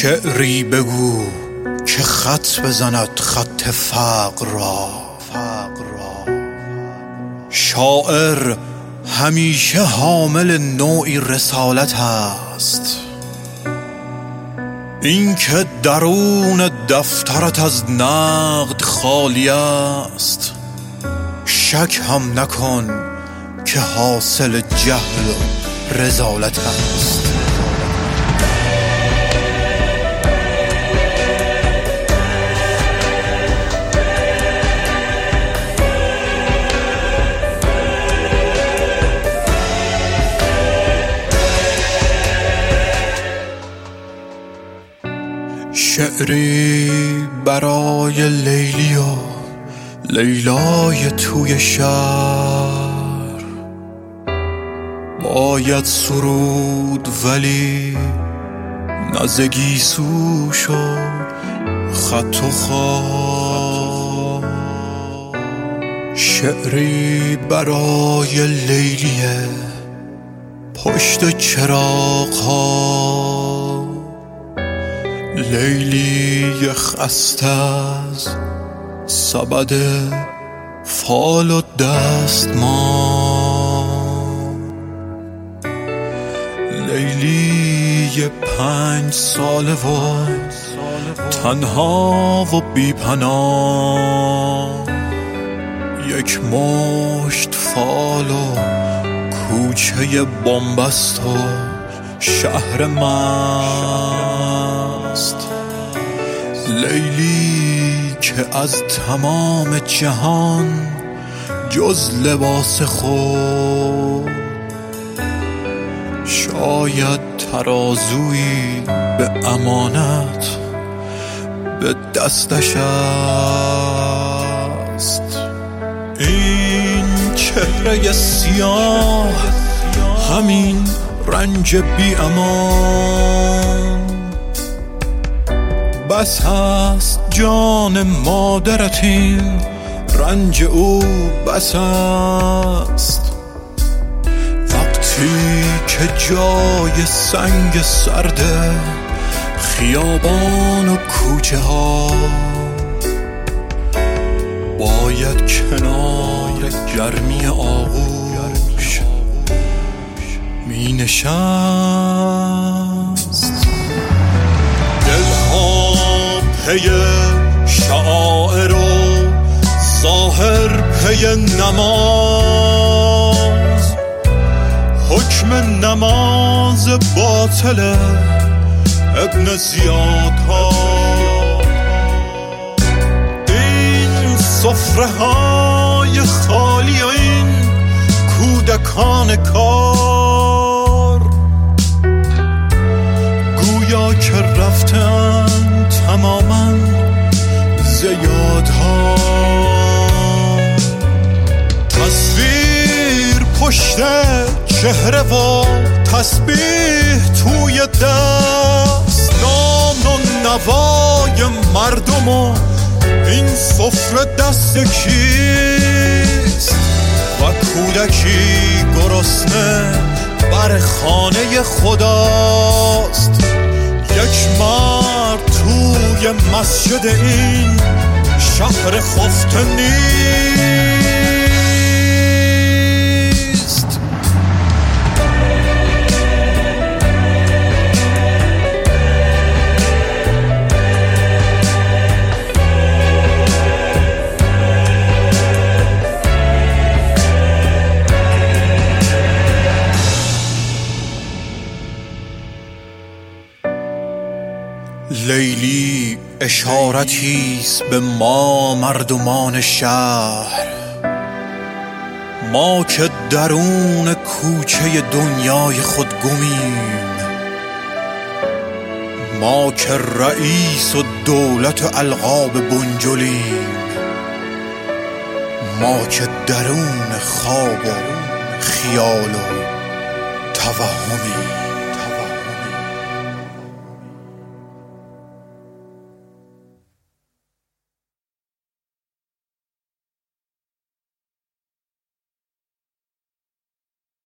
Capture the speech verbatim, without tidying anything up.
شعری بگو که خط بزند خط فقر را. شاعر همیشه حامل نوعی رسالت است، این که درون دفترت از نقد خالی است. شک هم نکن که حاصل جهل و رذالت است. شعری برای لیلی و لیلای توی شهر، باید سرود ولی نزگی سوش و خط و خال. شعری برای لیلیه پشت چراغ ها، لیلی خسته از سبد فال و دستمان. لیلی پنج ساله و تنها و بی پناه، یک مشت فال و کوچه بنبست و شهر مست. لیلی که از تمام جهان جز لباس خود شاید ترازویی به امانت به دستش است. این چهره سیاه، همین رنج بی امان، بس هست جان مادرت این رنج او بس است. وقتی که جای سنگ سرده خیابان و کوچه ها، باید کنار گرمی آغوش می نشست. دلها پی شعائر و ظاهر پی نماز، حکم نماز باطل ابن زیاد ها. این سفره های خالی و این کودکان کار، گویا که رفتن تماما زیادها. تصویر پشت چهره و تسبیح توی دست، نام و نوای مردم و این سفره دست کیست؟ و کودکی گرسنه بر خانه خداست. یک مرد توی مسجد این شهر خفته نیست. لیلی اشارتیست به ما مردمان شهر، ما که درون کوچه دنیای خود گمیم، ما که رئیس و دولت و القاب بنجلیم، ما که درون خواب و خیال و توهمیم.